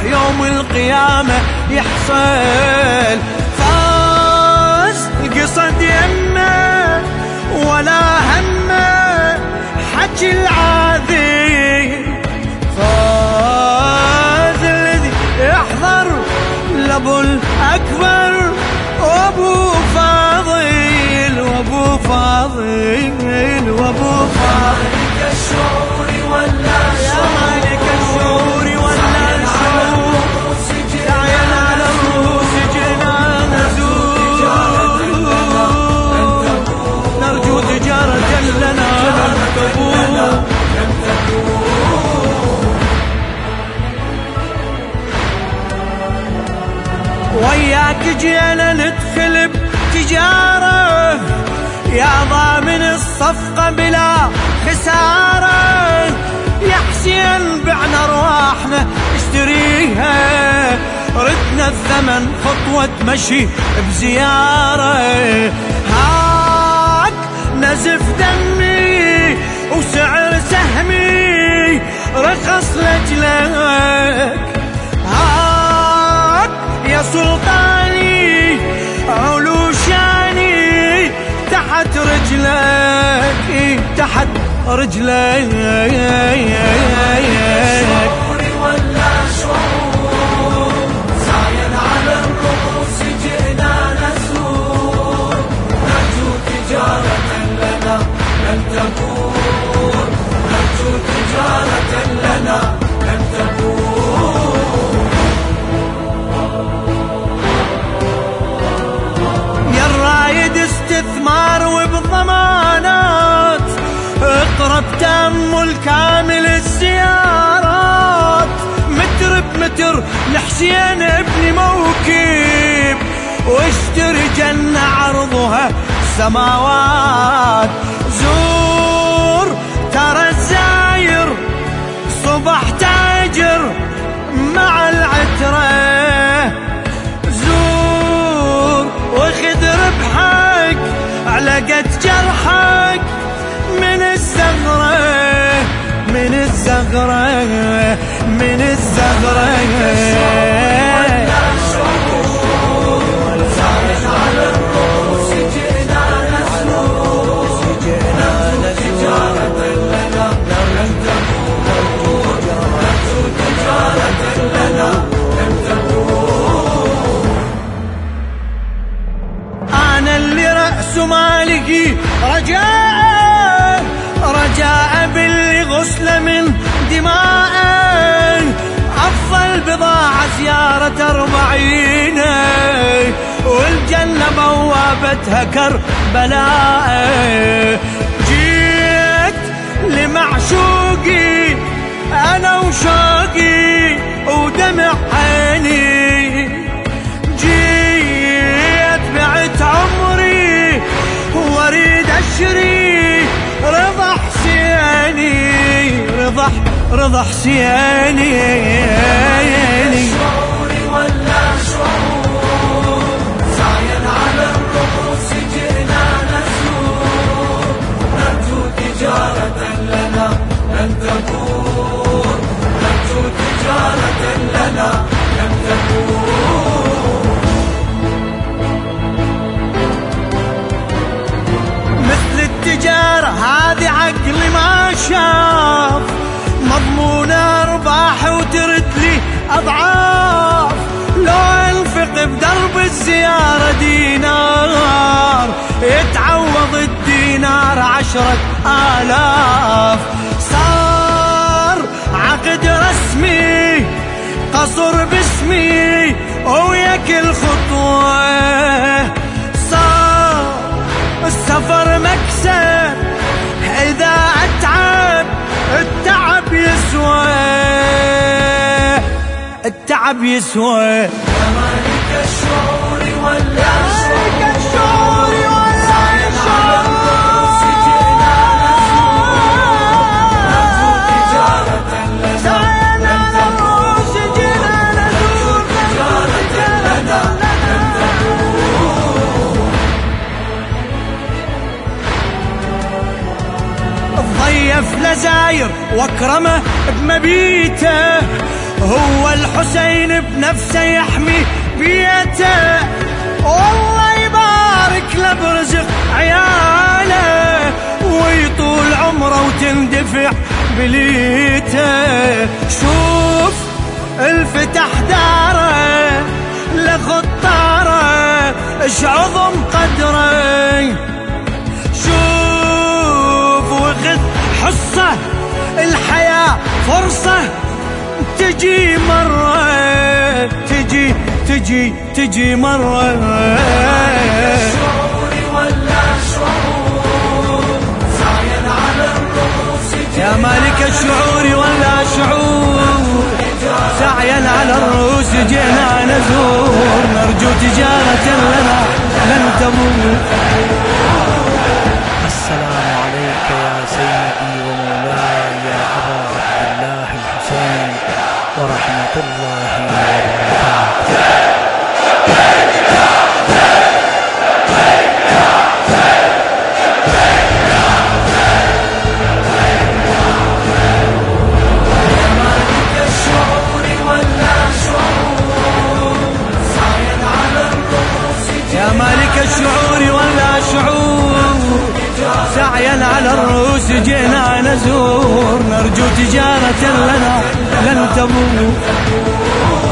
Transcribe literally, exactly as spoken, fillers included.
يوم القيامة يحصل. فاز القصد يمه ولا همه حكي العاذي، فاز الذي يحضر لابو الأكبر وابو فاضل وابو فاضل وابو فاضل. مالك الشعور ولا يا مالك الشعور ولا الشعور سعيا على الروس جئنا نزور، نرجو تجارة لنا لم تبور. وياك جينا ندخل بتجارة يا ضامن الصفقة بلا خسارة، يا حسين بعنا ارواحنا اشتريها، ردنا الثمن خطوة مشي بزيارة. هاك نزف دمي وسعر سهمي رخص لجلك، هاك يا سلطاني علو شاني تحت رجلك تحت رجلك. شعور ولا شعور سعيا على الرؤوس جئنا نزور، نرجو تجارة لنا لن تبور، نرجو تجارة لنا لن تبور. يا الرايد استثمار وبضمانات، اقرب تأمل كامل الزيارات، متر بمتر لحسين ابن موكب، واشتري جنة عرضها السماوات. زور ترى الزاير صبح تاجر مع العترة، زور وخذ ربحك على قد جرحك من الزغرة من الزغرة من الزغرة. على الرؤوس جئنا نزور، تجارة لنا لن تبور، نرجو تجارة لنا لن تبور. أنا اللي رأس مالي رجاء، رجاء باللي غسل من دماء، أفضل بضاعة زيارة أربعين، والجنة بوابتها كربلاء. جيت لمعشوقي أنا وشوقي ودمع عيني، جيت بعت عمري واريد أشري رضا حسيني رضا رضا حسيني. شعور ولا شعور سعيا على الرؤوس جئنا نزور، نرجو تجارة لنا لن تبور، نرجو تجارة لنا لن تبور. مثل التجارة هذه عقلي ما شاف، مضمون ارباح وترد لي اضعاف، لو انفق بدرب الزيارة دينار يتعوض الدينار عشرة آلاف. صار عقد رسمي قصر باسمي وياك الخطوة، صار السفر مكسب إذا أتعب التعب يسوى التعب يسوى. يا مالك الشعور ولا مالك الشعور ولا الشعور جئنا نزور، نرجو تجارة لنا لن تبور، تجارة لنا لن تبور. الضيف لزاير واكرمه بمبيته، هو الحسين بنفسه يحمي بيته، والله يبارك له برزق عياله ويطول عمره وتندفع بليته. شوف الفتح داره لخطاره اش عظم قدره، شوف وخذ حصه الحياة فرصة تجي مرة، تجي تجي تجي مرة. الشعور ولا شعور سعيا على الرؤوس، يا مالك الشعور ولا شعور سعيا على الرؤوس جئنا نزور، نرجو تجارة لنا لن تموت. السلام عليك يا سيدي ومولاي يا أبا عبد الله الحسين ورحمة الله وبركاته. يا مالك الشعور ولا شعور سعيا على الرؤوس جئنا نزور، نرجو تجارة لنا لن تموت.